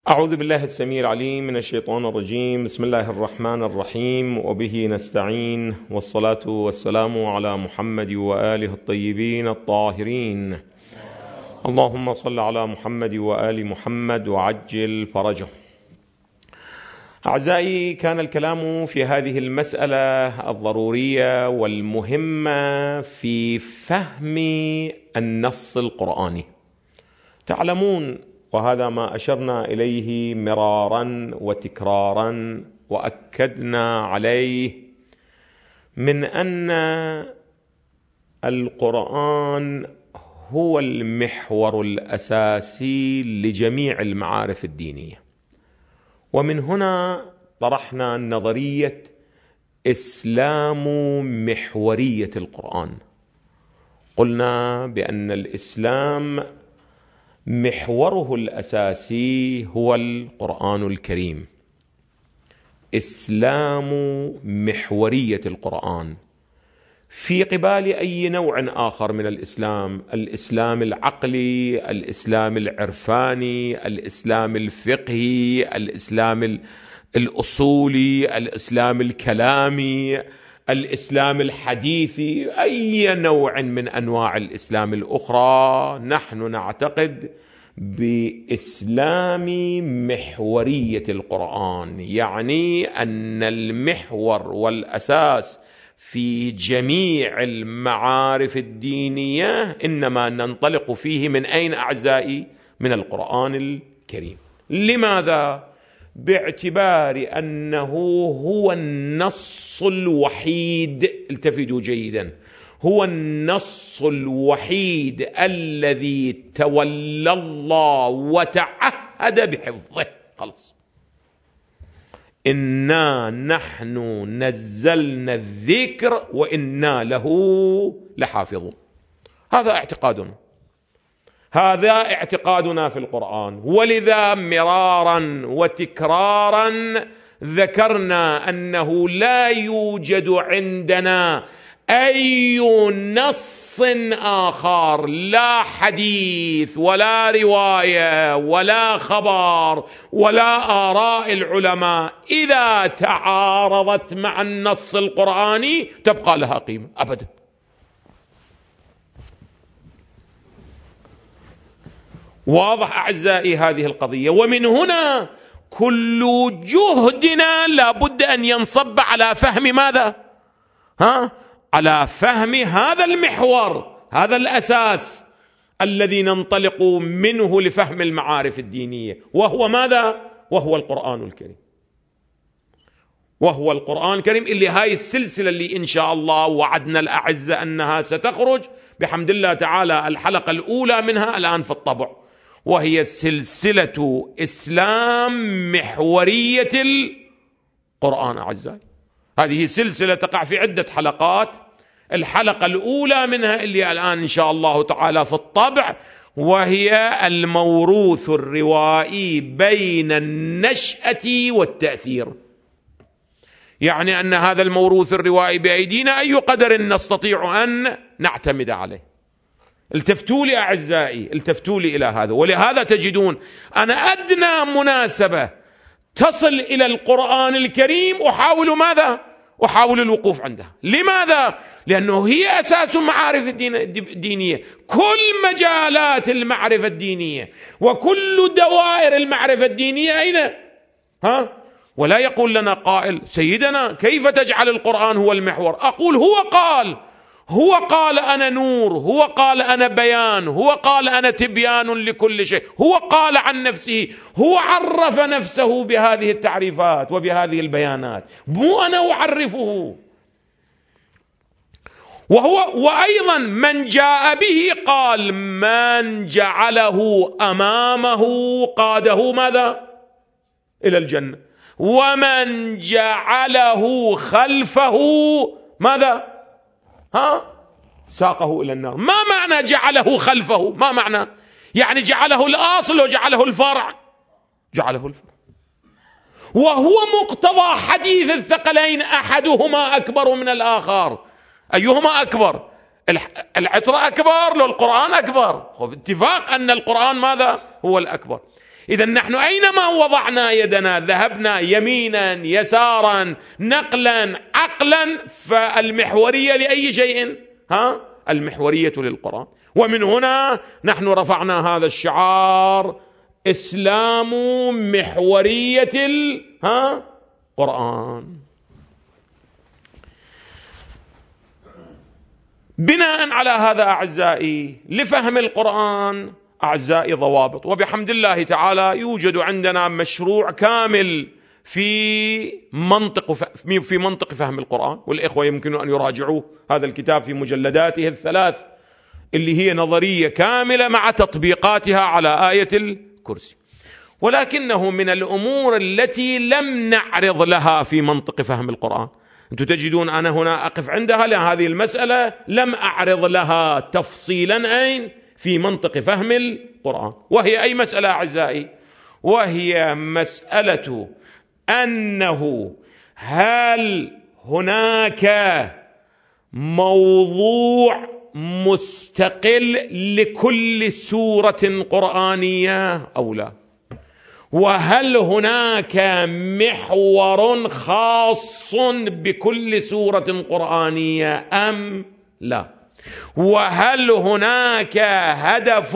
أعوذ بالله السميع العليم من الشيطان الرجيم. بسم الله الرحمن الرحيم، وبه نستعين، والصلاة والسلام على محمد وآله الطيبين الطاهرين. اللهم صل على محمد وآل محمد وعجل فرجه. أعزائي، كان الكلام في هذه المسألة الضرورية والمهمة في فهم النص القرآني. تعلمون، وهذا ما أشرنا إليه مرارا وتكرارا وأكدنا عليه، من أن القرآن هو المحور الأساسي لجميع المعارف الدينية. ومن هنا طرحنا نظرية إسلام محورية القرآن. قلنا بأن الإسلام محوره الأساسي هو القرآن الكريم. إسلام محورية القرآن في قبال أي نوع آخر من الإسلام، الإسلام العقلي، الإسلام العرفاني، الإسلام الفقهي، الإسلام الأصولي، الإسلام الكلامي، الإسلام الحديثي، أي نوع من أنواع الإسلام الأخرى. نحن نعتقد بإسلام محورية القرآن، يعني أن المحور والأساس في جميع المعارف الدينية إنما ننطلق فيه من أين أعزائي؟ من القرآن الكريم. لماذا؟ باعتبار أنه هو النص الوحيد، التفتوا جيدا، هو النص الوحيد الذي تولى الله وتعهد بحفظه. خلص، إنا نحن نزلنا الذكر وإنا له لحافظون. هذا اعتقادنا، هذا اعتقادنا في القرآن. ولذا مرارا وتكرارا ذكرنا أنه لا يوجد عندنا أي نص آخر، لا حديث ولا رواية ولا خبر ولا آراء العلماء إذا تعارضت مع النص القرآني تبقى لها قيمة أبدا. واضح أعزائي هذه القضية. ومن هنا كل جهدنا لابد أن ينصب على فهم ماذا؟ على فهم هذا المحور، هذا الأساس الذي ننطلق منه لفهم المعارف الدينية، وهو ماذا؟ وهو القرآن الكريم. وهو القرآن الكريم اللي هاي السلسلة اللي إن شاء الله وعدنا الأعزة أنها ستخرج بحمد الله تعالى. الحلقة الأولى منها الآن في الطبع، وهي سلسلة إسلام محورية القرآن. أعزائي، هذه سلسلة تقع في عدة حلقات. الحلقة الأولى منها اللي الآن إن شاء الله تعالى في الطبع، وهي الموروث الروائي بين النشأة والتأثير. يعني أن هذا الموروث الروائي بأيدينا أي قدر نستطيع أن نعتمد عليه. التفتوا لي أعزائي، التفتوا لي إلى هذا. ولهذا تجدون أنا أدنى مناسبة تصل إلى القرآن الكريم أحاول ماذا؟ أحاول الوقوف عندها. لماذا؟ لأنه هي أساس معارف الدينية. كل مجالات المعرفة الدينية وكل دوائر المعرفة الدينية أين؟ ولا يقول لنا قائل: سيدنا كيف تجعل القرآن هو المحور؟ أقول: هو قال أنا نور، هو قال أنا بيان، هو قال أنا تبيان لكل شيء، هو قال عن نفسه، هو عرف نفسه بهذه التعريفات وبهذه البيانات، مو أنا أعرفه. وأيضا من جاء به قال: من جعله أمامه قاده ماذا؟ إلى الجنة، ومن جعله خلفه ماذا؟ ساقه إلى النار. ما معنى جعله خلفه؟ ما معنى؟ يعني جعله الأصل وجعله الفرع؟ جعله الفرع. وهو مقتضى حديث الثقلين: أحدهما أكبر من الآخر. أيهما أكبر؟ العترة أكبر لو القرآن أكبر؟ اتفاق أن القرآن ماذا؟ هو الأكبر. إذا نحن أينما وضعنا يدنا ذهبنا يمينا يسارا نقلا عقلا، فالمحورية لأي شيء؟ المحورية للقرآن. ومن هنا نحن رفعنا هذا الشعار: إسلام محورية القرآن. بناء على هذا أعزائي، لفهم القرآن أعزائي ضوابط، وبحمد الله تعالى يوجد عندنا مشروع كامل في منطق فهم القرآن، والإخوة يمكن أن يراجعوه. هذا الكتاب في مجلداته الثلاث اللي هي نظرية كاملة مع تطبيقاتها على آية الكرسي. ولكنه من الأمور التي لم نعرض لها في منطق فهم القرآن. أنتم تجدون أنا هنا أقف عندها، لأن هذه المسألة لم أعرض لها تفصيلا أين في منطق فهم القرآن. وهي أي مسألة أعزائي؟ وهي مسألة أنه هل هناك موضوع مستقل لكل سورة قرآنية أو لا؟ وهل هناك محور خاص بكل سورة قرآنية أم لا؟ وهل هناك هدف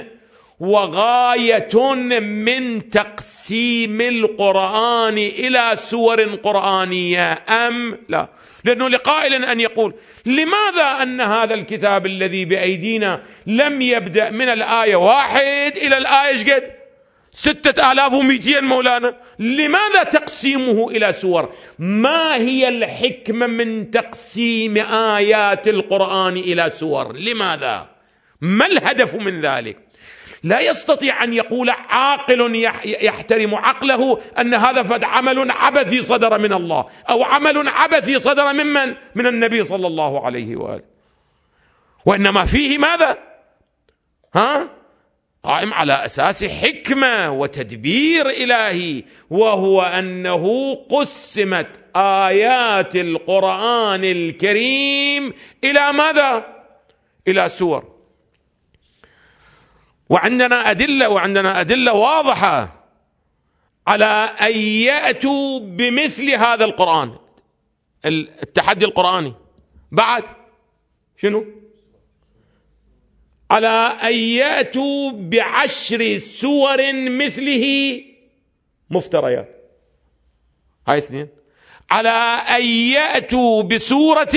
وغاية من تقسيم القرآن إلى سور قرآنية أم لا؟ لأنه لقائل أن يقول: لماذا أن هذا الكتاب الذي بأيدينا لم يبدأ من الآية 1 إلى الآية قد 6200 مولانا؟ لماذا تقسيمه إلى سور؟ ما هي الحكمة من تقسيم آيات القرآن إلى سور؟ لماذا؟ ما الهدف من ذلك؟ لا يستطيع أن يقول عاقل يحترم عقله أن هذا عمل عبثي صدر من الله، أو عمل عبثي صدر ممن؟ من النبي صلى الله عليه وآله. وإنما فيه ماذا؟ قائم على أساس حكمة وتدبير إلهي، وهو أنه قسمت آيات القرآن الكريم إلى ماذا؟ إلى سور. وعندنا أدلة واضحة على أن يأتوا بمثل هذا القرآن. التحدي القرآني بعد شنو؟ على أن يأتوا ب10 سور مثله مفتريات. هاي 2. على أن يأتوا بسورة،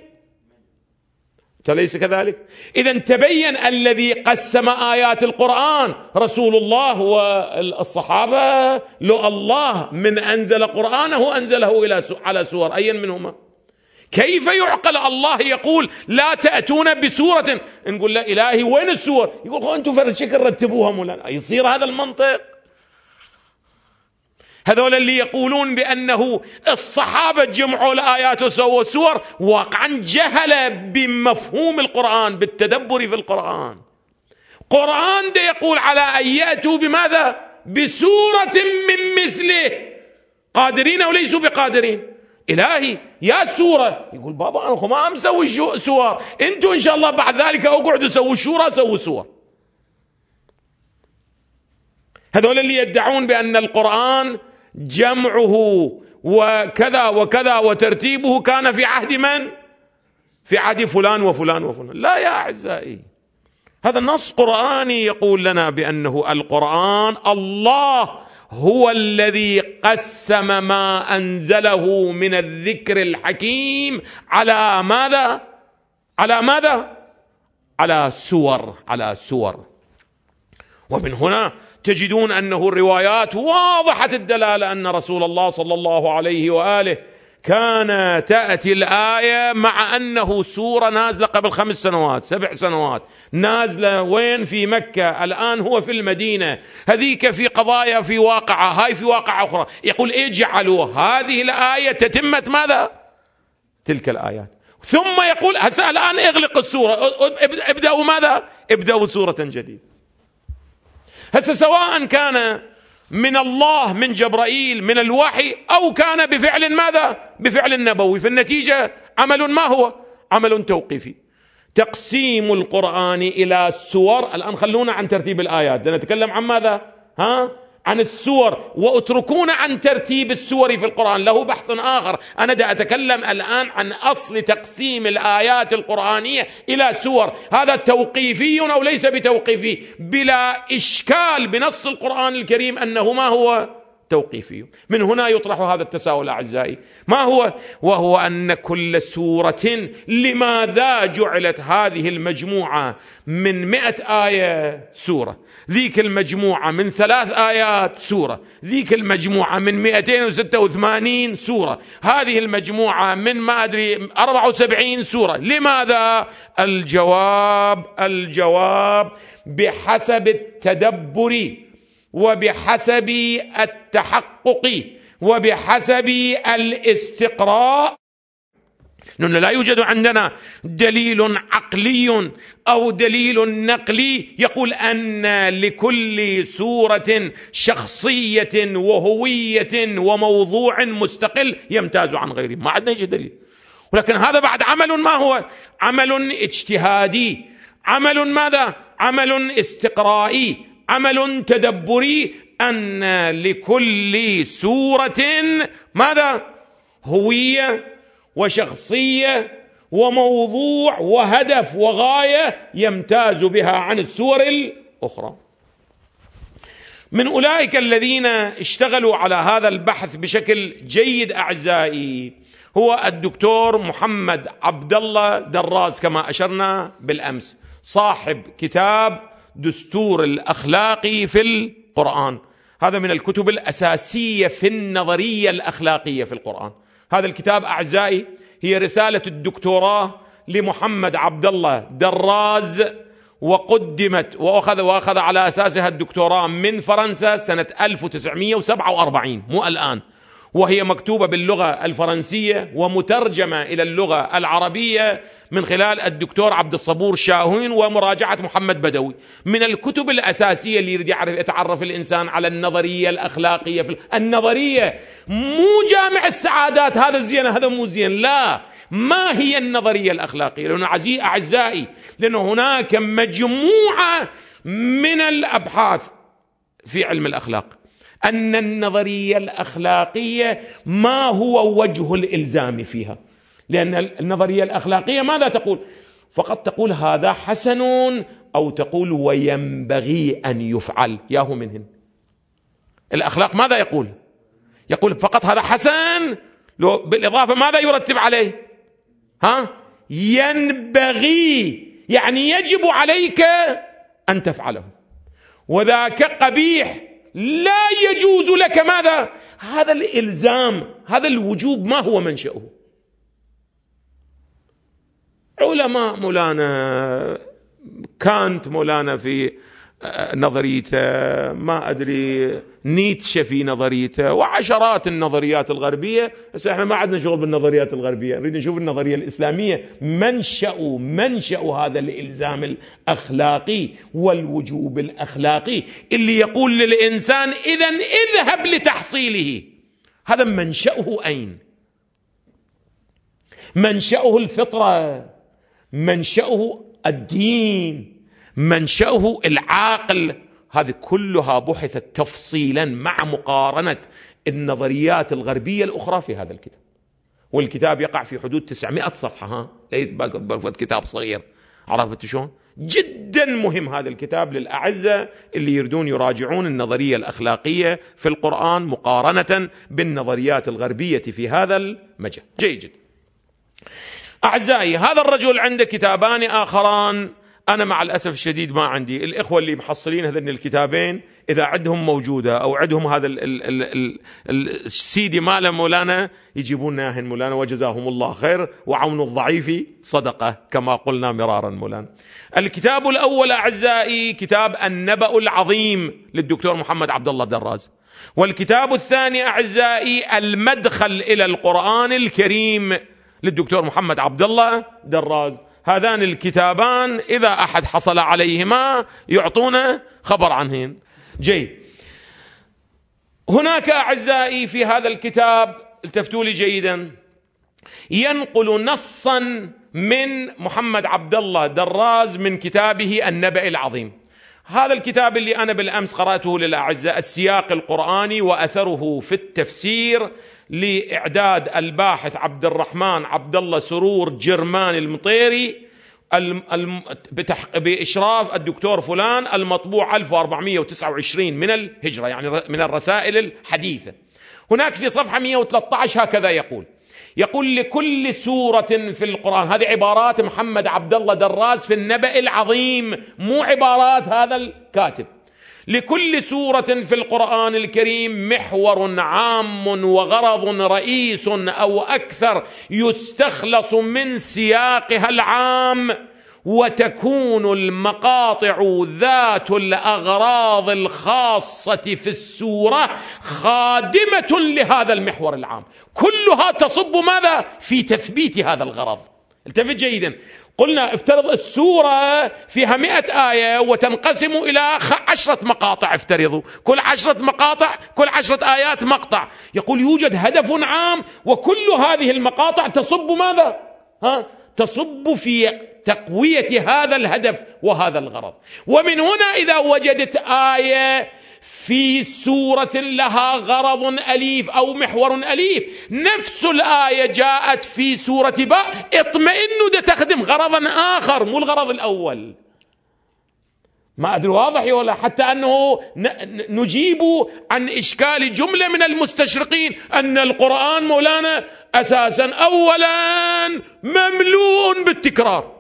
أليس كذلك؟ إذن تبين الذي قسم آيات القرآن رسول الله والصحابة، لو الله من أنزل قرآنه أنزله على سور، أي منهما؟ كيف يعقل الله يقول لا تأتون بسورة؟ نقول لا إلهي وين السور؟ يقول أنتم فرد شكل رتبوها مولانا. يصير هذا المنطق؟ هذول اللي يقولون بأنه الصحابة جمعوا الآيات وسووا سور، واقعا جهل بمفهوم القرآن، بالتدبر في القرآن. قرآن ده يقول على أن يأتوا بماذا؟ بسورة من مثله، قادرين أو ليسوا بقادرين. إلهي يا سورة، يقول بابا أنا ما مسوي سور، أنتوا إن شاء الله بعد ذلك أقعدوا سووا شورى سووا سور. هذول اللي يدعون بأن القرآن جمعه وكذا وكذا وترتيبه كان في عهد من؟ في عهد فلان وفلان وفلان. لا يا أعزائي، هذا نص قرآني يقول لنا بأنه القرآن الله هو الذي قسم ما أنزله من الذكر الحكيم على ماذا؟ على ماذا؟ على سور. ومن هنا تجدون أنه الروايات واضحة الدلالة أن رسول الله صلى الله عليه وآله كان تأتي الآية مع أنه سورة نازلة قبل 5 سنوات 7 سنوات، نازلة وين؟ في مكة، الآن هو في المدينة، هذيك في قضايا في واقعة، هاي في واقعة أخرى. يقول اجعلوا هذه الآية تتمة ماذا؟ تلك الآيات. ثم يقول هسه الآن اغلق السورة، ابدأوا ماذا؟ ابدأوا سورة جديدة. هسه سواء كان من الله، من جبرائيل، من الوحي، أو كان بفعل ماذا؟ بفعل نبوي، في النتيجة عمل ما هو؟ عمل توقيفي. تقسيم القرآن إلى سور. الآن خلونا عن ترتيب الآيات، نتكلم عن ماذا؟ عن السور، واتركونا عن ترتيب السور في القرآن، له بحث آخر. أنا دا أتكلم الآن عن أصل تقسيم الآيات القرآنية إلى سور، هذا توقيفي أو ليس بتوقيفي؟ بلا إشكال بنص القرآن الكريم أنه ما هو توقيفي. من هنا يطرح هذا التساؤل أعزائي، ما هو؟ وهو أن كل سورة، لماذا جعلت هذه المجموعة من 100 آية سورة، ذيك المجموعة من 3 آيات سورة، ذيك المجموعة من 286 سورة، هذه المجموعة من ما أدري 74 سورة؟ لماذا؟ الجواب بحسب التدبر وبحسب التحقق وبحسب الاستقراء، لأنه لا يوجد عندنا دليل عقلي أو دليل نقلي يقول أن لكل سورة شخصية وهوية وموضوع مستقل يمتاز عن غيره، ما عندنا دليل. ولكن هذا بعد عمل، ما هو؟ عمل اجتهادي، عمل ماذا؟ عمل استقرائي، عمل تدبري، أن لكل سورة ماذا؟ هوية وشخصية وموضوع وهدف وغاية يمتاز بها عن السور الأخرى. من أولئك الذين اشتغلوا على هذا البحث بشكل جيد أعزائي هو الدكتور محمد عبد الله دراز، كما أشرنا بالأمس، صاحب كتاب دستور الأخلاق في القرآن. هذا من الكتب الأساسية في النظرية الأخلاقية في القرآن. هذا الكتاب أعزائي هي رسالة الدكتوراه لمحمد عبد الله دراز، وقدمت وأخذ على أساسها الدكتوراه من فرنسا سنة 1947، مو الآن، وهي مكتوبة باللغة الفرنسية ومترجمة إلى اللغة العربية من خلال الدكتور عبد الصبور شاهين ومراجعة محمد بدوي. من الكتب الأساسية اللي يريد يتعرف الإنسان على النظرية الأخلاقية النظرية مو جامع السعادات، هذا الزين هذا مو زين، لا، ما هي النظرية الأخلاقية؟ لأنه أعزائي، لأنه هناك مجموعة من الأبحاث في علم الأخلاق أن النظرية الأخلاقية ما هو وجه الإلزام فيها، لأن النظرية الأخلاقية ماذا تقول؟ فقط تقول هذا حسن، أو تقول وينبغي أن يفعل، ياهو منهن. الأخلاق ماذا يقول؟ يقول فقط هذا حسن، بالإضافة ماذا يرتب عليه؟ ينبغي، يعني يجب عليك أن تفعله، وذاك قبيح لا يجوز لك ماذا؟ هذا الإلزام، هذا الوجوب ما هو منشأه؟ علماء مولانا كانت، مولانا في نظريته، ما أدري نيتشه في نظريته، وعشرات النظريات الغربية. بس احنا ما عندنا شغل بالنظريات الغربية، نريد نشوف النظرية الإسلامية، منشأ هذا الإلزام الأخلاقي والوجوب الأخلاقي اللي يقول للإنسان إذن اذهب لتحصيله. هذا منشأه أين؟ منشأه الفطرة، منشأه الدين، منشأه العقل. هذه كلها بحثت تفصيلا مع مقارنة النظريات الغربية الأخرى في هذا الكتاب. والكتاب يقع في حدود 900 صفحة، ليس كتاب صغير. عرفت شلون؟ جدا مهم هذا الكتاب للأعزة اللي يريدون يراجعون النظرية الأخلاقية في القرآن مقارنة بالنظريات الغربية في هذا المجال. جيد جدا أعزائي، هذا الرجل عنده كتابان آخران، أنا مع الأسف الشديد ما عندي. الإخوة اللي محصلين هذين الكتابين إذا عندهم موجودة أو عندهم هذا السيدي ماله مولانا يجيبوننا هن مولانا، وجزاهم الله خير، وعون الضعيف صدقة كما قلنا مرارا مولانا. الكتاب الأول أعزائي كتاب النبأ العظيم للدكتور محمد عبد الله دراز، والكتاب الثاني أعزائي المدخل إلى القرآن الكريم للدكتور محمد عبد الله دراز. هذان الكتابان إذا أحد حصل عليهما يعطونا خبر عنهن. جيد. هناك أعزائي في هذا الكتاب، التفتوا لي جيدا، ينقل نصا من محمد عبد الله دراز من كتابه النبأ العظيم. هذا الكتاب اللي أنا بالأمس قرأته للأعزاء، السياق القرآني وأثره في التفسير، لإعداد الباحث عبد الرحمن عبد الله سرور جرمان المطيري بإشراف الدكتور فلان، المطبوع 1429 من الهجرة، يعني من الرسائل الحديثة. هناك في صفحة 113 هكذا يقول لكل سورة في القرآن، هذه عبارات محمد عبد الله دراز في النبأ العظيم، مو عبارات هذا الكاتب. لكل سورة في القرآن الكريم محور عام وغرض رئيس أو أكثر يستخلص من سياقها العام، وتكون المقاطع ذات الأغراض الخاصة في السورة خادمة لهذا المحور العام، كلها تصب ماذا؟ في تثبيت هذا الغرض. التفت جيدا، قلنا افترض السورة فيها 100 آية وتنقسم إلى 10 مقاطع، افترضوا كل 10 مقاطع، كل 10 آيات مقطع. يقول يوجد هدف عام، وكل هذه المقاطع تصب ماذا؟ تصب في تقوية هذا الهدف وهذا الغرض. ومن هنا إذا وجدت آية في سورة لها غرض أليف أو محور أليف، نفس الآية جاءت في سورة باء، اطمئنوا ده تخدم غرضا آخر مو الغرض الأول. ما أدري واضح ولا؟ حتى أنه نجيب عن إشكال جملة من المستشرقين أن القرآن مولانا أساسا أولا مملوء بالتكرار،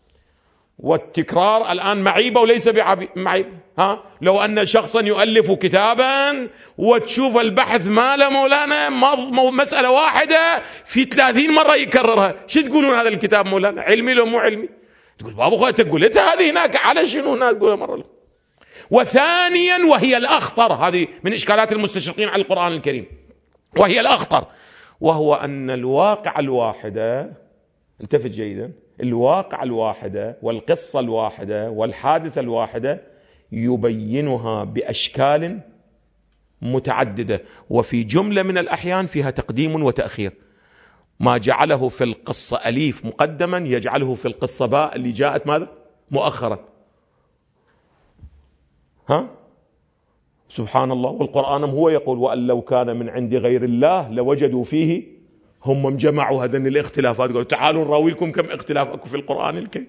والتكرار الآن معيبة وليس معيب. لو أن شخصا يؤلف كتابا وتشوف البحث ماله مولانا مسألة واحدة في 30 مرة يكررها، شو تقولون هذا الكتاب مولانا علمي لو مو علمي؟ تقول بابا خويا تقول هذه هناك على شنو هناك تقولها مرة له. وثانيا وهي الأخطر، هذه من إشكالات المستشرقين على القرآن الكريم، وهي الأخطر، وهو أن الواقع الواحدة، انتبه جيدا، الواقع الواحدة والقصة الواحدة والحادثة الواحدة يبينها بأشكال متعددة، وفي جملة من الأحيان فيها تقديم وتأخير. ما جعله في القصة أليف مقدما يجعله في القصة باء اللي جاءت ماذا؟ مؤخرا. سبحان الله. والقرآن هو يقول وأن لو كان من عند غير الله لوجدوا فيه، هم جمعوا هذين الاختلافات، قالوا تعالوا نراوي لكم كم اختلاف اكو في القرآن الكريم.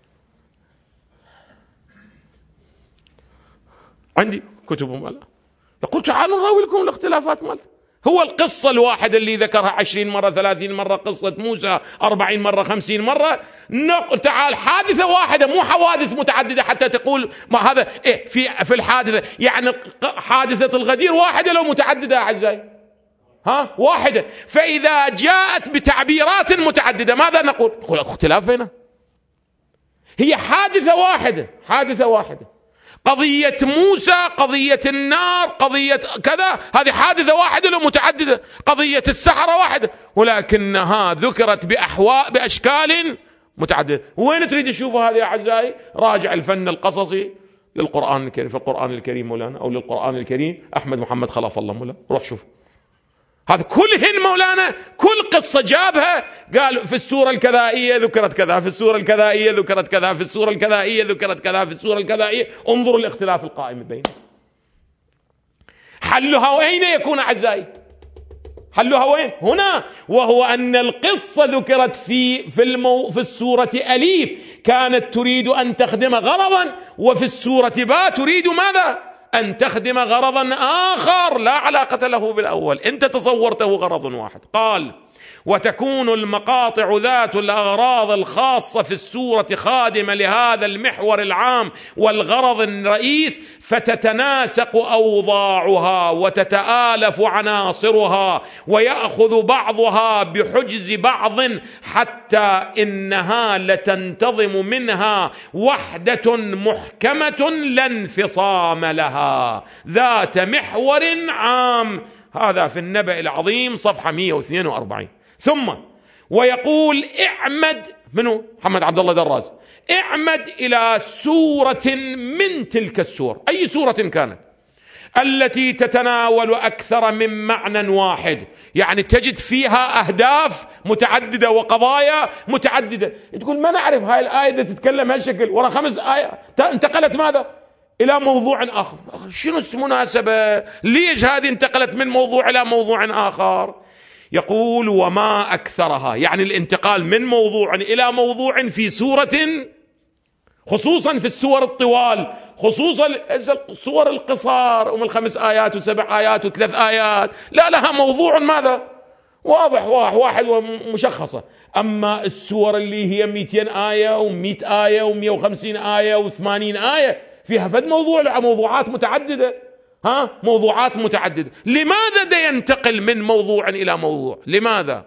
عندي كتبهم، يقول تعالوا نراوي لكم الاختلافات مالته. هو القصة الواحدة اللي ذكرها 20 مرة 30 مرة، قصة موسى 40 مرة 50 مرة، تعال حادثة واحدة مو حوادث متعددة حتى تقول ما هذا في الحادثة، يعني حادثة الغدير واحدة لو متعددة أعزائي، واحدة. فإذا جاءت بتعبيرات متعددة ماذا نقول؟ نقول اختلاف بينها. هي حادثة واحدة. قضية موسى، قضية النار، قضية كذا، هذه حادثة واحدة لو متعددة. قضية السحرة واحدة، ولكنها ذكرت بأشكال متعددة. وين تريد تشوفوا هذه يا أعزائي؟ راجع الفن القصصي للقرآن الكريم، في القرآن الكريم مولانا، أو للقرآن الكريم أحمد محمد خلف الله مولانا، روح شوف. هذا كلهن مولانا، كل قصة جابها قال في السورة الكذائية ذكرت كذا، في السورة الكذائية ذكرت كذا، في السورة الكذائية ذكرت كذا، في السورة الكذائية. انظروا الاختلاف القائم بينهم. حلها وين يكون أعزائي؟ حلها وين؟ هنا، وهو أن القصة ذكرت في السورة أليف كانت تريد أن تخدم غرضا، وفي السورة باء تريد ماذا؟ أن تخدم غرضا آخر لا علاقة له بالأول، أنت تصورته غرض واحد. قال وتكون المقاطع ذات الأغراض الخاصة في السورة خادمة لهذا المحور العام والغرض الرئيس، فتتناسق أوضاعها وتتآلف عناصرها، ويأخذ بعضها بحجز بعض، حتى إنها لتنتظم منها وحدة محكمة لا انفصام لها، ذات محور عام. هذا في النبأ العظيم صفحة 142. ثم ويقول اعمد، منه محمد عبد الله دراز، اعمد إلى سورة من تلك السور، أي سورة كانت، التي تتناول أكثر من معنى واحد، يعني تجد فيها أهداف متعددة وقضايا متعددة. تقول ما نعرف هاي الآية تتكلم هالشكل، ورا 5 آيات انتقلت ماذا؟ إلى موضوع آخر. شنو المناسبة؟ ليش هذه انتقلت من موضوع إلى موضوع آخر؟ يقول وما أكثرها، يعني الانتقال من موضوع إلى موضوع في سورة، خصوصا في السور الطوال، خصوصا السور القصار من 5 آيات و7 آيات و3 آيات، لا لها موضوع ماذا؟ واضح واحد ومشخصة. أما السور اللي هي 200 آية و100 آية و150 آية و80 آية فيها فد موضوع، موضوعات متعددة، موضوعات متعددة. لماذا دا ينتقل من موضوع إلى موضوع؟ لماذا؟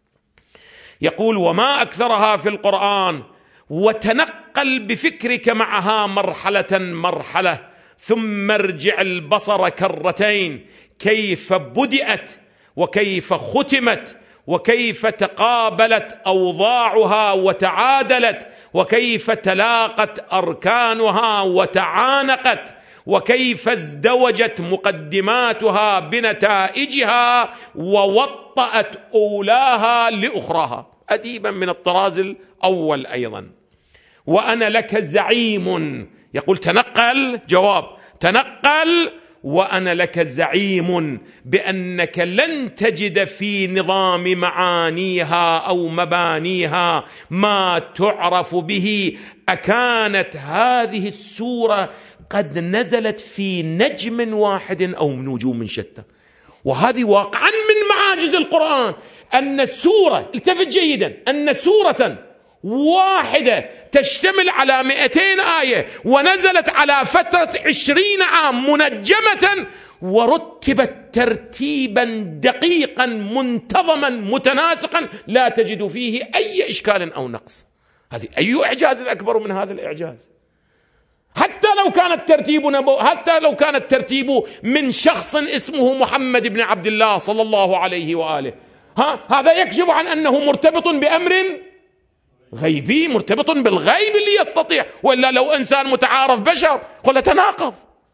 يقول وما أكثرها في القرآن، وتنقل بفكرك معها مرحلة ثم ارجع البصر كرتين كيف بدأت وكيف ختمت وكيف تقابلت أوضاعها وتعادلت وكيف تلاقت أركانها وتعانقت وكيف ازدوجت مقدماتها بنتائجها ووطأت أولاها لأخراها. أديبا من الطراز الأول أيضا. وأنا لك زعيم، يقول تنقل، جواب تنقل، وأنا لك زعيم بأنك لن تجد في نظام معانيها أو مبانيها ما تعرف به. أكانت هذه السورة قد نزلت في نجم واحد أو من نجوم شتى؟ وهذه واقعا من معاجز القرآن، أن السورة، التفت جيدا، أن سورة واحدة تشتمل على 200 آية ونزلت على فترة 20 عام منجمة ورتبت ترتيبا دقيقا منتظما متناسقا لا تجد فيه أي إشكال أو نقص. هذه أي إعجاز أكبر من هذا الإعجاز؟ حتى لو كان الترتيب من شخص اسمه محمد بن عبد الله صلى الله عليه وآله، هذا يكشف عن أنه مرتبط بأمر غيبي، مرتبط بالغيب اللي يستطيع، وإلا لو إنسان متعارف بشر قل تناقض.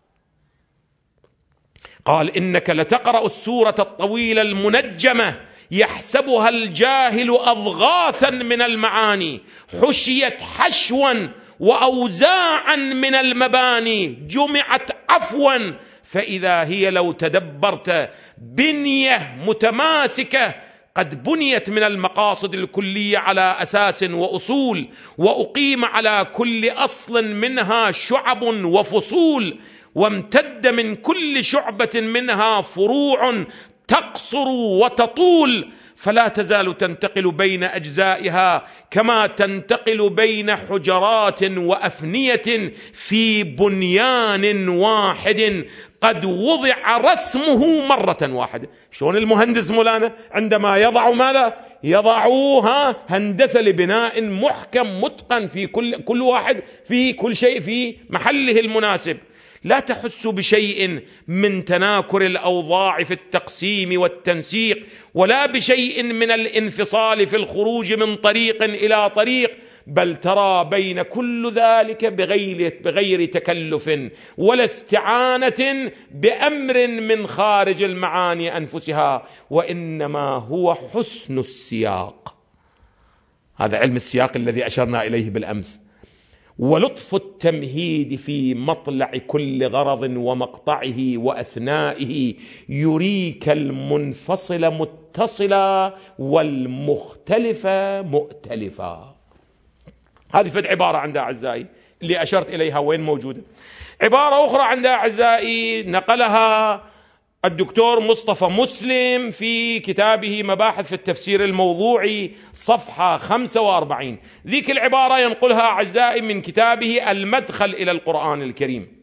قال إنك لتقرأ السورة الطويلة المنجمة يحسبها الجاهل أضغاثا من المعاني، حشيت حشوا وأوزاعا من المباني، جمعت عفوا، فإذا هي لو تدبرت بنية متماسكة قد بنيت من المقاصد الكلية على أساس وأصول، وأقيم على كل أصل منها شعب وفصول، وامتد من كل شعبة منها فروع تقصر وتطول، فلا تزال تنتقل بين أجزائها كما تنتقل بين حجرات وأفنية في بنيان واحد قد وضع رسمه مرة واحدة. شلون المهندس مولانا عندما يضع ماذا؟ يضعوها هندسة لبناء محكم متقن في كل واحد في كل شيء في محله المناسب. لا تحس بشيء من تناكر الأوضاع في التقسيم والتنسيق، ولا بشيء من الانفصال في الخروج من طريق إلى طريق، بل ترى بين كل ذلك بغير تكلف ولا استعانة بأمر من خارج المعاني أنفسها، وإنما هو حسن السياق. هذا علم السياق الذي أشرنا إليه بالأمس. ولطف التمهيد في مطلع كل غرض ومقطعه وأثنائه، يريك المنفصل متصلا والمختلف مؤتلفا. هذه فد عبارة عند أعزائي اللي أشرت إليها وين موجودة. عبارة أخرى عند أعزائي نقلها الدكتور مصطفى مسلم في كتابه مباحث في التفسير الموضوعي صفحة 45. ذيك العبارة ينقلها أعزائي من كتابه المدخل إلى القرآن الكريم.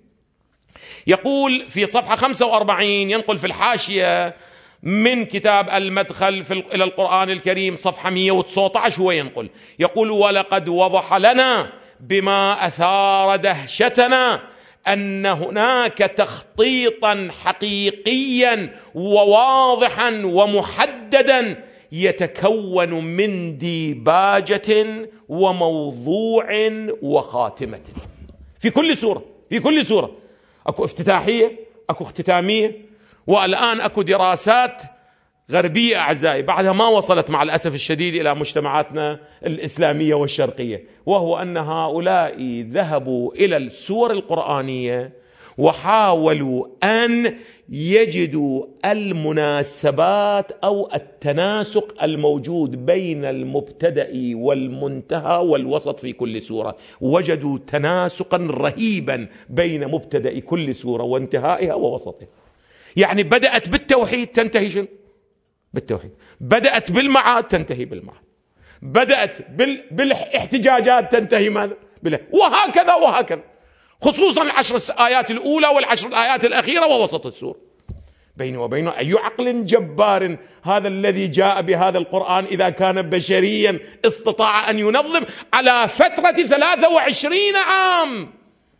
يقول في صفحة 45، ينقل في الحاشية من كتاب المدخل إلى القرآن الكريم صفحة 119، هو يقول ولقد وضح لنا بما أثار دهشتنا أن هناك تخطيطا حقيقيا وواضحا ومحددا يتكون من ديباجة وموضوع وخاتمة في كل سورة. أكو افتتاحية، أكو اختتامية، والآن أكو دراسات غربية أعزائي بعدها ما وصلت مع الأسف الشديد إلى مجتمعاتنا الإسلامية والشرقية، وهو أن هؤلاء ذهبوا إلى السور القرآنية وحاولوا أن يجدوا المناسبات أو التناسق الموجود بين المبتدأ والمنتهى والوسط في كل سورة. وجدوا تناسقا رهيبا بين مبتدأ كل سورة وانتهائها ووسطها. يعني بدأت بالتوحيد تنتهي شنو؟ بالتوحيد. بدأت بالمعاد تنتهي بالمعاد. بدأت بالاحتجاجات تنتهي ماذا؟ وهكذا وهكذا، خصوصا العشر آيات الأولى والعشر الآيات الأخيرة ووسط السورة. بيني وبينه أي عقل جبار هذا الذي جاء بهذا القرآن إذا كان بشريا استطاع أن ينظم على فترة 23 عام.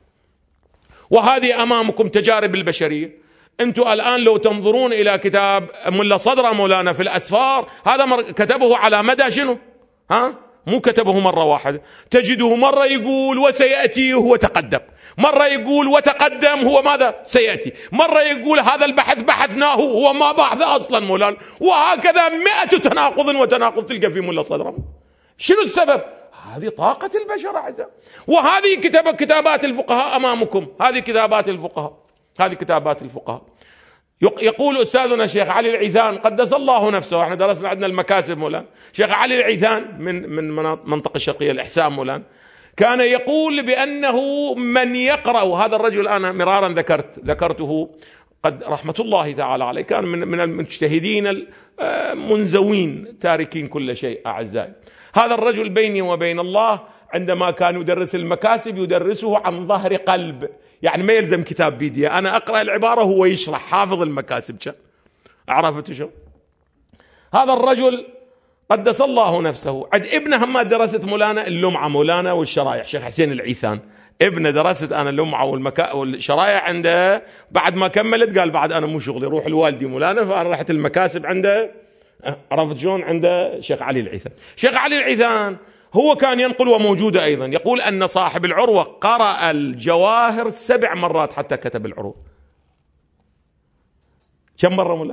وهذه أمامكم تجارب البشرية. أنتم الآن لو تنظرون إلى كتاب ملا صدر مولانا في الأسفار، هذا كتبه على مدى شنو؟ مو كتبه مرة واحدة. تجده مرة يقول وسيأتي هو تقدم، مرة يقول وتقدم هو ماذا؟ سيأتي، مرة يقول هذا البحث بحثناه هو ما بحث أصلا مولانا، وهكذا 100 تناقض وتناقض تلقى في ملا صدر. شنو السبب؟ هذه طاقة البشر أعزائي. وهذه كتابات الفقهاء أمامكم، هذه كتابات الفقهاء، هذه كتابات الفقهاء. يقول أستاذنا شيخ علي العيثان قدس الله نفسه، احنا درسنا عندنا المكاسب مولانا، شيخ علي العيثان من منطقة الشرقية الإحسان مولانا، كان يقول بأنه من يقرأ، هذا الرجل أنا مرارا ذكرته قد رحمة الله تعالى عليه، كان من المجتهدين المنزوين تاركين كل شيء أعزائي. هذا الرجل بيني وبين الله عندما كان يدرس المكاسب يدرسه عن ظهر قلب، يعني ما يلزم كتاب بيدي، أنا أقرأ العبارة هو يشرح، حافظ المكاسب. عرفت شو هذا الرجل قدس الله نفسه؟ عند ابنه ما درست مولانا اللمعة مولانا والشرايح، شيخ حسين العيثان ابنه درست أنا اللمعة والشرايح عنده. بعد ما كملت قال بعد أنا مو شغلي، روح الوالدي مولانا، فأنا رحت المكاسب عنده. عرفت شلون؟ عنده شيخ علي العيثان. شيخ علي العيثان هو كان ينقل وموجودة أيضا، يقول أن صاحب العروة قرأ الجواهر 7 مرات حتى كتب العروة. كم مرة مولا؟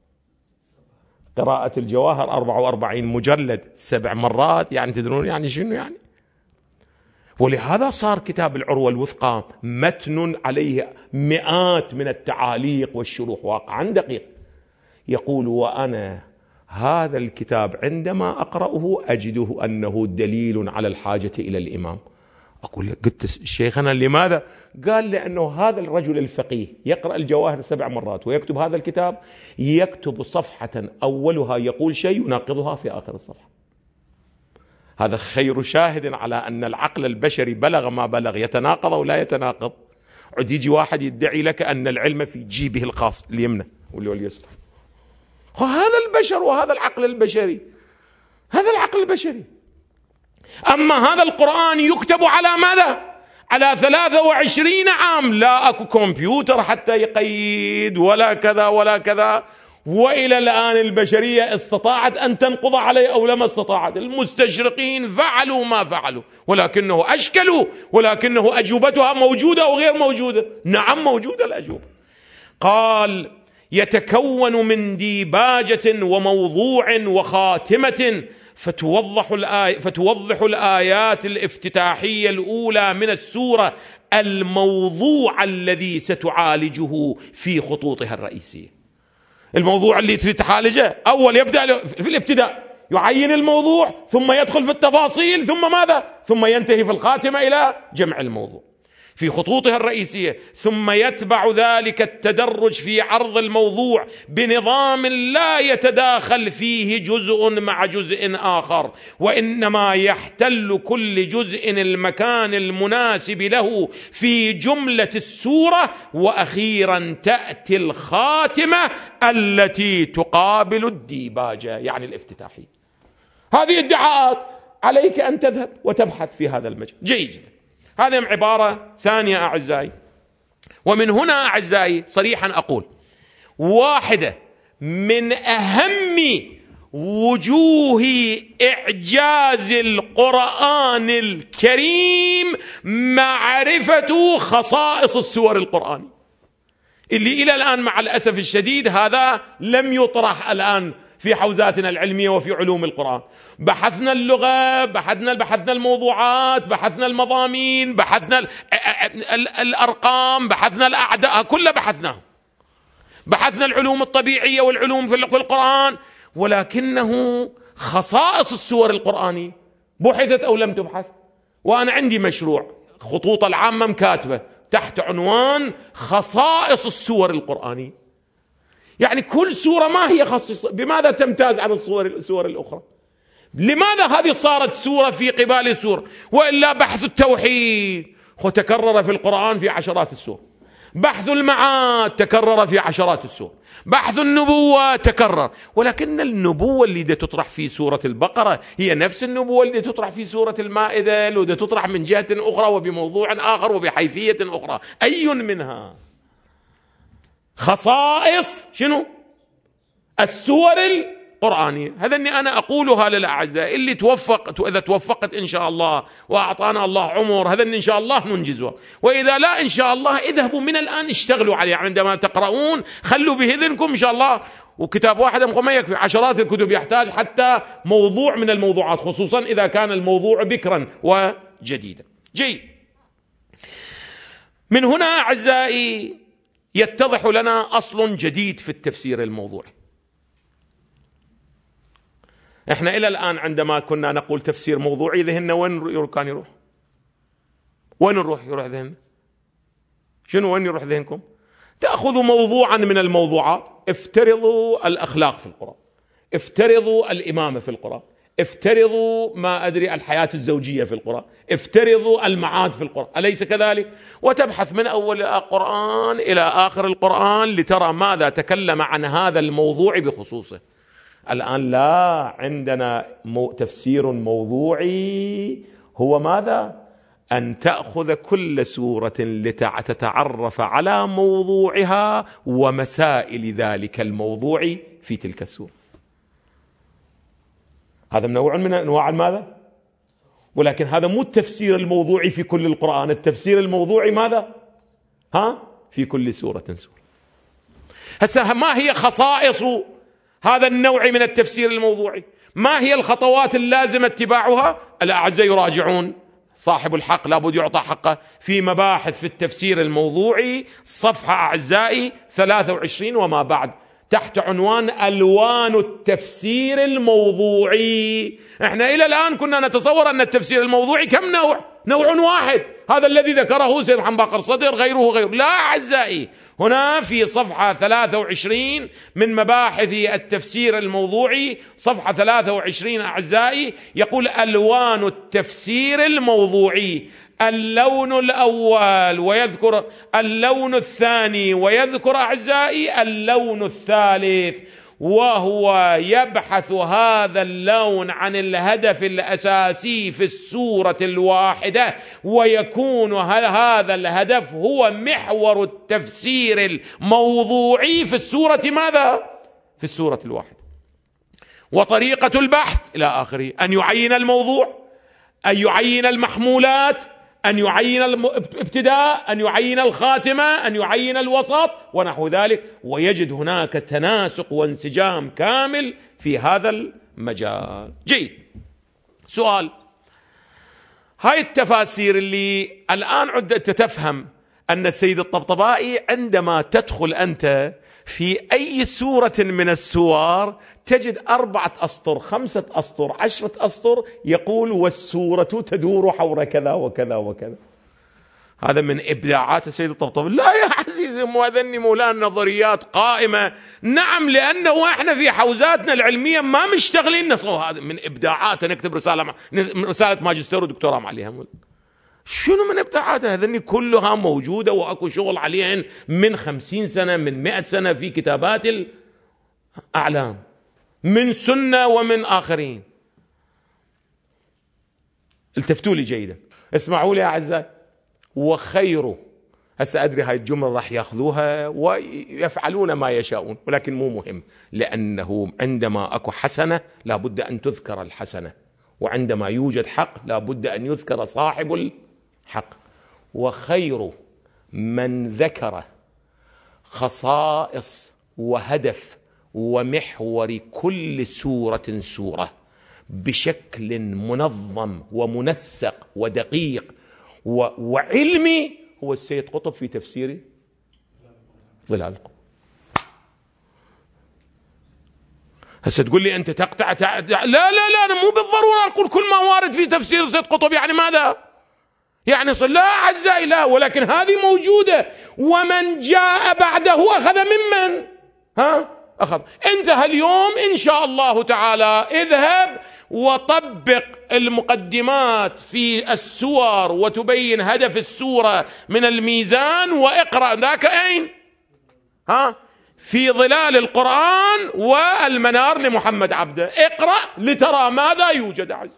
قراءة الجواهر 44 مجلد 7 مرات، يعني تدرون يعني شنو يعني؟ ولهذا صار كتاب العروة الوثقى متن عليه مئات من التعاليق والشروح واقعا دقيق. يقول وأنا هذا الكتاب عندما أقرأه أجده أنه دليل على الحاجة إلى الإمام. أقول قلت شيخنا لماذا؟ قال لأنه هذا الرجل الفقيه يقرأ الجواهر 7 مرات ويكتب هذا الكتاب، يكتب صفحة أولها يقول شيء يناقضها في آخر الصفحة. هذا خير شاهد على أن العقل البشري بلغ ما بلغ، يتناقض أو لا يتناقض. عد يجي واحد يدعي لك أن العلم في جيبه الخاص اليمنى واليسرى. هذا البشر وهذا العقل البشري، هذا العقل البشري. أما هذا القرآن يكتب على ماذا؟ على 23 عام، لا أكو كمبيوتر حتى يقيد ولا كذا ولا كذا. وإلى الآن البشرية استطاعت أن تنقض عليه أو لما استطاعت. المستشرقين فعلوا ما فعلوا، ولكنه أشكلوا، ولكنه أجوبتها موجودة أو غير موجودة؟ نعم موجودة الأجوبة. قال يتكون من ديباجة وموضوع وخاتمة فتوضح الآيات الافتتاحية الأولى من السورة الموضوع الذي ستعالجه في خطوطها الرئيسية. الموضوع اللي تحالجه أول يبدأ في الابتداء، يعين الموضوع ثم يدخل في التفاصيل ثم ماذا؟ ثم ينتهي في الخاتمة إلى جمع الموضوع في خطوطها الرئيسية، ثم يتبع ذلك التدرج في عرض الموضوع بنظام لا يتداخل فيه جزء مع جزء آخر، وإنما يحتل كل جزء المكان المناسب له في جملة السورة، وأخيرا تأتي الخاتمة التي تقابل الديباجة يعني الافتتاحية. هذه ادعاءات، عليك أن تذهب وتبحث في هذا المجال. جيد جدا. هذه عبارة ثانية أعزائي. ومن هنا أعزائي صريحا أقول واحدة من أهم وجوه إعجاز القرآن الكريم معرفة خصائص السور القرآنية، اللي إلى الآن مع الأسف الشديد هذا لم يطرح الآن في حوزاتنا العلمية وفي علوم القرآن. بحثنا اللغة، بحثنا الموضوعات، بحثنا المضامين، بحثنا الأرقام، بحثنا الأعداء، كله بحثناه. بحثنا العلوم الطبيعية والعلوم في القرآن، ولكنه خصائص السور القرآنية بحثت أو لم تبحث. وأنا عندي مشروع خطوط العامة مكاتبة تحت عنوان خصائص السور القرآنية، يعني كل سورة ما هي خصيصة، بماذا تمتاز عن السور الأخرى، لماذا هذه صارت سورة في قبال سورة. وإلا بحث التوحيد تكرر في القرآن في عشرات السور، بحث المعاد تكرر في عشرات السور، بحث النبوة تكرر، ولكن النبوة اللي تطرح في سورة البقرة هي نفس النبوة اللي تطرح في سورة المائدة، اللي تطرح من جهة أخرى وبموضوع آخر وبحيثية أخرى. أي منها خصائص شنو السور القرآنية؟ هذا أني أنا أقولها للأعزاء اللي إذا توفقت إن شاء الله وأعطانا الله عمر، هذا أن إن شاء الله ننجزها، وإذا لا إن شاء الله اذهبوا من الآن اشتغلوا عليه. عندما تقرؤون خلوا بإذنكم إن شاء الله، وكتاب واحد ما يكفي، عشرات الكتب، يحتاج حتى موضوع من الموضوعات، خصوصا إذا كان الموضوع بكرا وجديدا. جيد، من هنا أعزائي يتضح لنا أصل جديد في التفسير الموضوعي. احنا الى الان عندما كنا نقول تفسير موضوعي ذهننا وين كان يروح؟ وين يروح ذهننا؟ شنو وين يروح ذهنكم؟ تأخذوا موضوعا من الموضوعات، افترضوا الأخلاق في القرآن، افترضوا الإمامة في القرآن، افترضوا ما أدري الحياة الزوجية في القرآن، افترضوا المعاد في القرآن، أليس كذلك؟ وتبحث من أول القرآن إلى آخر القرآن لترى ماذا تكلم عن هذا الموضوع بخصوصه. الآن لا، عندنا تفسير موضوعي هو ماذا؟ أن تأخذ كل سورة لتتعرف على موضوعها ومسائل ذلك الموضوع في تلك السورة. هذا نوع من أنواع ماذا؟ ولكن هذا مو التفسير الموضوعي في كل القرآن، التفسير الموضوعي ماذا؟ في كل سورة. هسه ما هي خصائص هذا النوع من التفسير الموضوعي؟ ما هي الخطوات اللازمة اتباعها؟ الأعزاء يراجعون صاحب الحق لابد يعطى حقه في مباحث في التفسير الموضوعي، صفحة أعزائي 23 وما بعد، تحت عنوان ألوان التفسير الموضوعي. احنا إلى الآن كنا نتصور أن التفسير الموضوعي كم نوع؟ نوع واحد، هذا الذي ذكره سيد محمد باقر صدر، غيره. لا أعزائي، هنا في صفحة 23 من مباحث التفسير الموضوعي، صفحة 23 أعزائي، يقول ألوان التفسير الموضوعي، اللون الأول، ويذكر اللون الثاني، ويذكر أعزائي اللون الثالث، وهو يبحث هذا اللون عن الهدف الأساسي في السورة الواحدة، ويكون هذا الهدف هو محور التفسير الموضوعي في السورة ماذا؟ في السورة الواحدة. وطريقة البحث إلى آخره، أن يعين الموضوع، أن يعين المحمولات، أن يعين الابتداء، أن يعين الخاتمة، أن يعين الوسط ونحو ذلك، ويجد هناك تناسق وانسجام كامل في هذا المجال. جيد، سؤال، هاي التفاسير اللي الآن عدت تفهم أن السيد الطبطبائي عندما تدخل أنت في أي سورة من السور تجد 4 أسطر، 5 أسطر، 10 أسطر، يقول والسورة تدور حول كذا وكذا وكذا. هذا من إبداعات السيد الطبطبائي. لا يا عزيزي، مؤذني مولانا نظريات قائمة. نعم، لأنه احنا في حوزاتنا العلمية ما مشتغلين هذا من إبداعات. نكتب رسالة ماجستير ودكتوراه عليها. شنو من ابداعاتها؟ هذني كلها موجودة وأكو شغل عليهن من 50 سنة، من 100 سنة، في كتابات الأعلام من سنة ومن آخرين. التفتوا لي جيدا، اسمعوا لي يا أعزائي. وخيره، هسه أدري هاي الجملة راح يأخذوها ويفعلون ما يشاءون، ولكن مو مهم، لأنه عندما أكو حسنة لابد أن تذكر الحسنة، وعندما يوجد حق لابد أن يذكر صاحب الحق. وخير من ذكر خصائص وهدف ومحور كل سورة سورة بشكل منظم ومنسق ودقيق وعلمي هو السيد قطب في تفسير ظلال القرآن. هسه تقول لي أنت تقطع لا لا لا، أنا مو بالضرورة أقول كل ما وارد في تفسير السيد قطب يعني ماذا؟ يعني لا أعزائي لا، ولكن هذه موجودة، ومن جاء بعده أخذ ممن أخذ. أنت اليوم إن شاء الله تعالى اذهب وطبق المقدمات في السور وتبين هدف السورة من الميزان، وإقرأ ذاك أين؟ في ظلال القرآن والمنار لمحمد عبده، اقرأ لترى ماذا يوجد عز.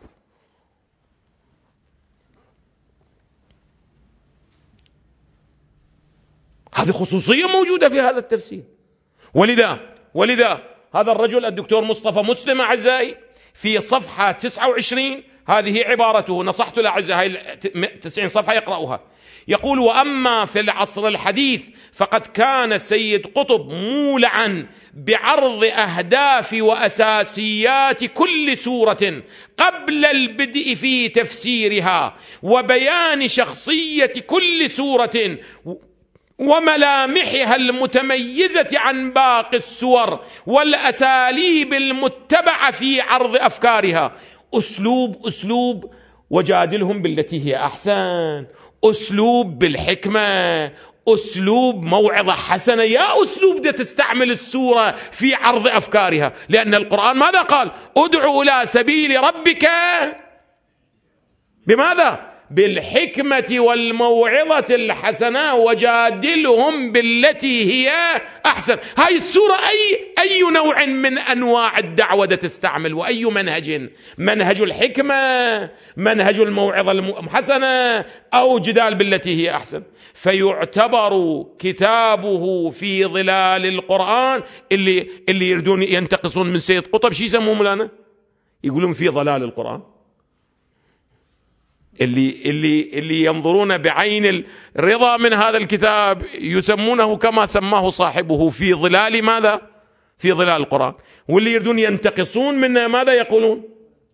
هذه خصوصية موجودة في هذا التفسير. ولذا هذا الرجل الدكتور مصطفى مسلم أعزائي في صفحة 29 هذه عبارته، نصحت الأعزائي 90 صفحة يقرأها، يقول: وأما في العصر الحديث فقد كان السيد قطب مولعا بعرض أهداف وأساسيات كل سورة قبل البدء في تفسيرها، وبيان شخصية كل سورة وملامحها المتميزة عن باقي السور، والأساليب المتبعة في عرض أفكارها. أسلوب وجادلهم بالتي هي أحسن، أسلوب بالحكمة، أسلوب موعظة حسنة، يا أسلوب ده تستعمل السورة في عرض أفكارها. لأن القرآن ماذا قال؟ ادعو إلى سبيل ربك بماذا؟ بالحكمة والموعظة الحسنة وجادلهم بالتي هي أحسن. هاي السورة أي نوع من أنواع الدعوة تستعمل، وأي منهج الحكمة، منهج الموعظة الحسنة، أو جدال بالتي هي أحسن. فيعتبر كتابه في ظلال القرآن اللي يردون ينتقصون من سيد قطب شو يسموه مولانا؟ يقولون في ظلال القرآن. اللي ينظرون بعين الرضا من هذا الكتاب يسمونه كما سماه صاحبه في ظلال ماذا؟ في ظلال القرآن. واللي يردون ينتقصون منه ماذا يقولون؟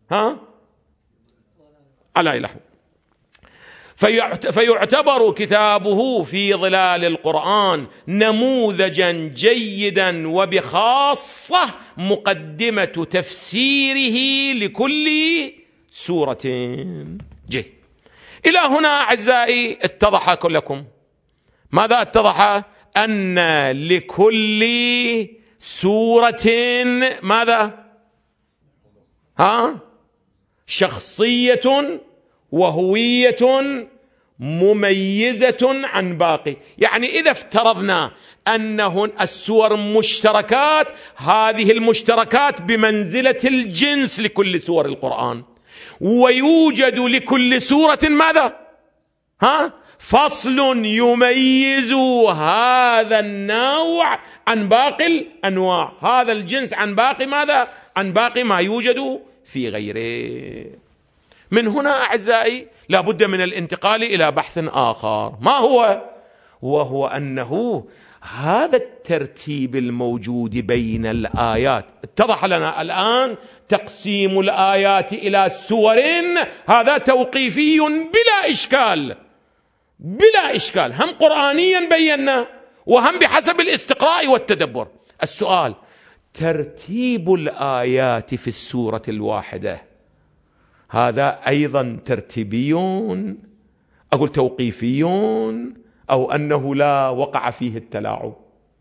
على إله. فيعتبر كتابه في ظلال القرآن نموذجا جيدا، وبخاصة مقدمة تفسيره لكل سورة. إلى هنا أعزائي اتضح لكم ماذا اتضح؟ أن لكل سورة ماذا؟ شخصية وهوية مميزة عن باقي. يعني إذا افترضنا أنه السور مشتركات، هذه المشتركات بمنزلة الجنس لكل سور القرآن، ويوجد لكل سورة ماذا؟ فصل يميز هذا النوع عن باقي الأنواع، هذا الجنس عن باقي ماذا؟ عن باقي ما يوجد في غيره. من هنا أعزائي لا بد من الانتقال إلى بحث آخر. ما هو؟ وهو أنه هذا الترتيب الموجود بين الآيات، اتضح لنا الآن تقسيم الآيات إلى سور، هذا توقيفي بلا إشكال، هم قرآنيا بينا، وهم بحسب الاستقراء والتدبر. السؤال: ترتيب الآيات في السورة الواحدة هذا أيضا ترتيبي، أقول توقيفي، أو أنه لا وقع فيه التلاعب؟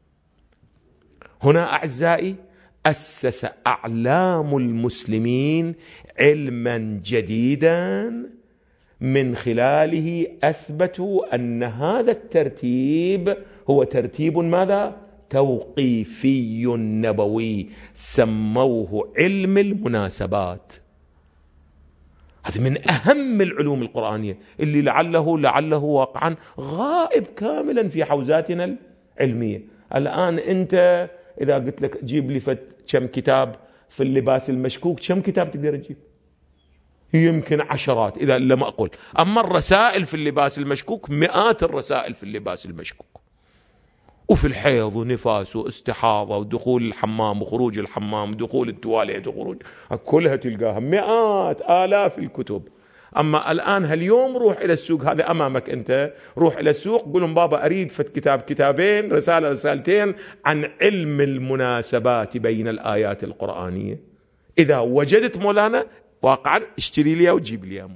هنا أعزائي أسس أعلام المسلمين علما جديدا من خلاله أثبتوا أن هذا الترتيب هو ترتيب ماذا؟ توقيفي نبوي، سموه علم المناسبات. هذا من أهم العلوم القرآنية اللي لعله واقعا غائب كاملا في حوزاتنا العلمية. الآن أنت إذا قلت لك جيب لي كم كتاب في اللباس المشكوك، كم كتاب تقدر تجيب؟ يمكن عشرات إذا لم أقل. أما الرسائل في اللباس المشكوك مئات الرسائل في اللباس المشكوك، وفي الحيض ونفاس واستحاضة ودخول الحمام وخروج الحمام ودخول التواليت وخروج، كلها تلقاها مئات آلاف الكتب. أما الآن هاليوم روح إلى السوق، هذا أمامك أنت، روح إلى السوق قول لهم بابا أريد فت كتاب كتابين رسالة رسالتين عن علم المناسبات بين الآيات القرآنية. إذا وجدت مولانا واقعا اشتري لي وتجيب لي.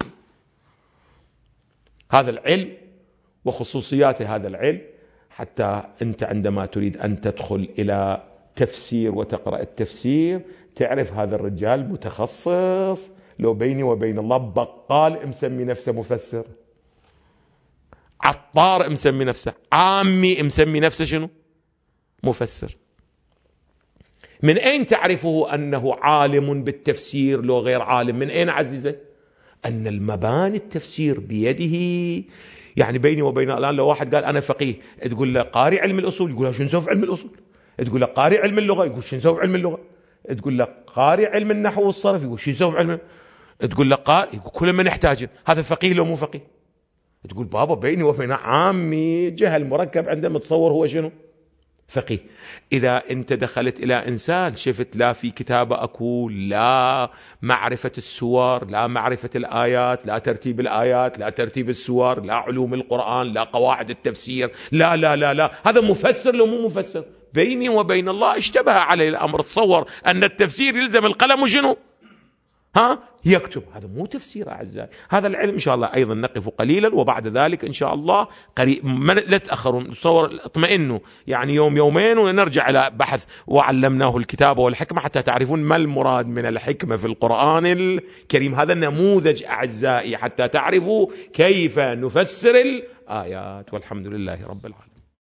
هذا العلم وخصوصيات هذا العلم، حتى أنت عندما تريد أن تدخل إلى تفسير وتقرأ التفسير تعرف هذا الرجال متخصص. لو بيني وبين الله بقال مسمي نفسه مفسر، عطار مسمي نفسه، عامي مسمي نفسه شنو؟ مفسر. من أين تعرفه أنه عالم بالتفسير لو غير عالم؟ من أين عزيزة؟ أن المباني التفسير بيده. يعني بيني وبين الآن لو واحد قال أنا فقيه، تقول له قارئ علم الأصول، يقول له شو نسوي في علم الأصول؟ تقول له قارئ علم اللغة، يقول شو نسوي في علم اللغة؟ تقول له قارئ علم النحو والصرف، يقول شو نسوي في علم؟ تقول له قارئ، يقول كل ما نحتاج. هذا فقيه لو مو فقيه؟ تقول بابا بيني وبين عامي جهل مركب عنده متصور هو شنو؟ فقيه. إذا أنت دخلت إلى إنسان شفت لا في كتابة أكو، لا معرفة السور، لا معرفة الآيات، لا ترتيب الآيات، لا ترتيب السور، لا علوم القرآن، لا قواعد التفسير، لا لا لا لا، هذا مفسر لو مو مفسر؟ بيني وبين الله اشتبه عليه الأمر. تصور أن التفسير يلزم القلم وشنو؟ يكتب. هذا مو تفسير أعزائي. هذا العلم إن شاء الله أيضا نقف قليلا، وبعد ذلك إن شاء الله قريب لا تأخروا، تصور اطمئنوا يعني يوم يومين ونرجع إلى بحث وعلمناه الكتابة والحكمة حتى تعرفون ما المراد من الحكمة في القرآن الكريم. هذا النموذج أعزائي حتى تعرفوا كيف نفسر الآيات. والحمد لله رب العالمين.